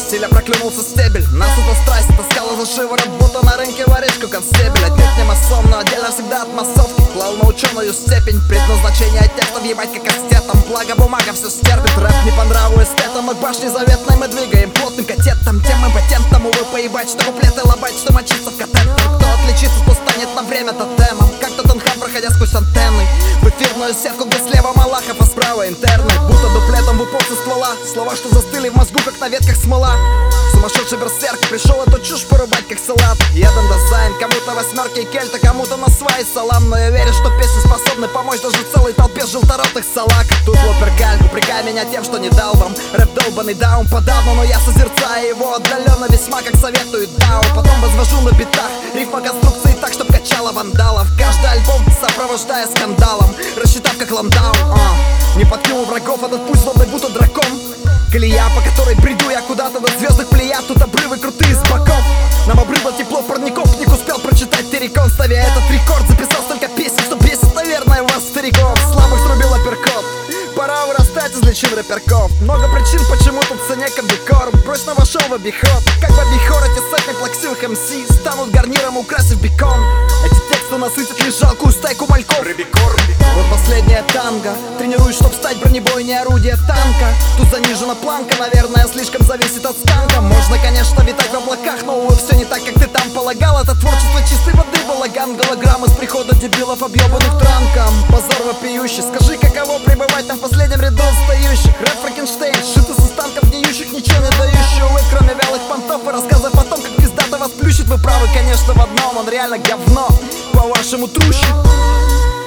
стиля проклюнулся стебель. Нас эта страсть таскала за шиворот, будто на рынке воришку констебель. Отнюдь не масон, но отдельно всегда от массовки. Клал на ученую степень предназначения текстов, ебать как астетом. Благо бумага все стерпит, рэп не по нраву эстетам. От башни заветной мы двигаем плотным катетом. Тем импотентам, увы, поебать, что куплеты лобать, что мочиться в катетер. Кто отличится, то станет на время тотемом. Как Тоттенхэм, проходя сквозь антенны в эфирную сетку, где слева Малахов, а справа интерны. Будто дуплетом в упор со ствола. Слова, что застыли в мозгу, как на ветках смола. Сумасшедший берсерк пришел эту чушь порубать, как салат. Едем дизайн, кому-то восьмерки и кельта, кому-то на свай салам. Но я верю, что песни способны помочь даже целой толпе желторотых салак. Тут лоперкаль, упрекай меня тем, что не дал вам рэп долбанный даун подавно, но я созерцаю его отдаленно весьма, как советует Дау. Потом возвожу на битах рифма конструкции так, чтоб качала вандалов. Каждый альбом сопровождая скандалом, рассчитав как ландаун. Не подкинул врагов, этот путь злобный будто дракон. Колея, по которой бреду я куда-то до звездных плеяд. Тут обрывы крутые с боков. Нам обрыло тепло парников. Ник успел прочитать террикон, ставя этот рекорд. Записал столько песен, что бесит, наверное, вас, стариков. Слабых срубил апперкот. Пора вырастать из личин рэперков. Много причин, почему тут цене комбикорм прочно вошел в обиход. Как в обихор эти сотни плаксивых МС станут гарниром, украсив бекон. Эти тексты насытят лишь жалкую стайку мальков. Вот последняя танго. Тренируюсь, чтоб стать бронебойнее орудие танка. Тут занижена планка, наверное, слишком зависит от станка. Можно, конечно, витать в облаках, но, увы, все не так, как ты там полагал. Это творчество чистой воды, балаган, голограммы с прихода дебилов, объебанных транком. Позор вопиющий, скажи, каково пребывать там в последнем ряду отстающих. Рэп Франкенштейн, сшит из останков гниющих, ничего не дающий, увы, кроме вялых понтов и рассказов о том, как пиздато вас плющит. Вы правы, конечно, в одном, он реально говно, по-вашему трущит.